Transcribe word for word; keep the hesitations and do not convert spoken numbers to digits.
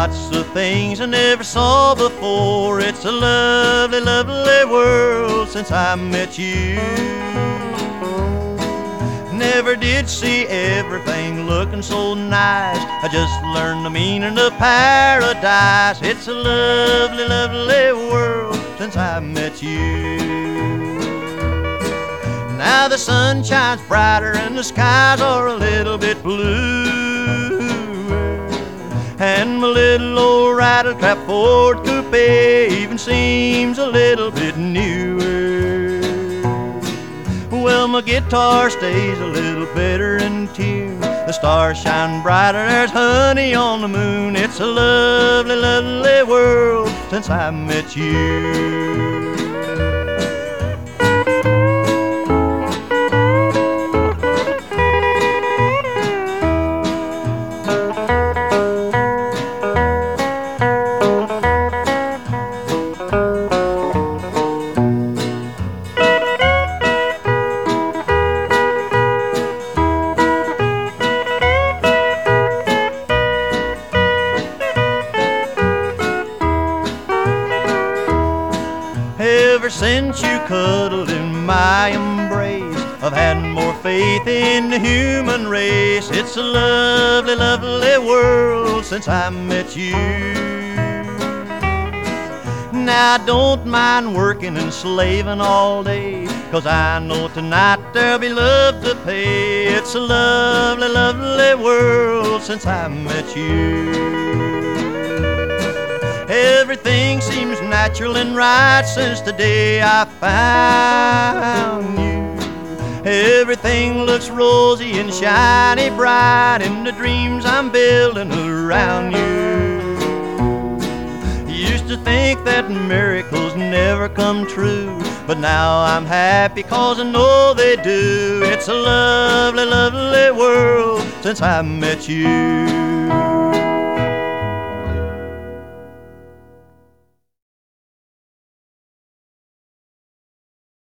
lots of things I never saw before. It's a lovely, lovely world since I met you. Never did see everything looking so nice. I just learned the meaning of paradise. It's a lovely, lovely world since I met you. Now the sun shines brighter and the skies are a little bit blue, and my little old rattletrap Ford coupe even seems a little bit newer. Well, my guitar stays a little better in tune. The stars shine brighter, there's honey on the moon. It's a lovely, lovely world since I met you. Ever since you cuddled in my embrace, I've had more faith in the human race. It's a lovely, lovely world since I met you. Now I don't mind working and slaving all day, 'cause I know tonight there'll be love to pay. It's a lovely, lovely world since I met you. Everything seems natural and right since the day I found you. Everything looks rosy and shiny bright in the dreams I'm building around you. Used to think that miracles never come true, but now I'm happy 'cause I know they do. It's a lovely, lovely world since I met you.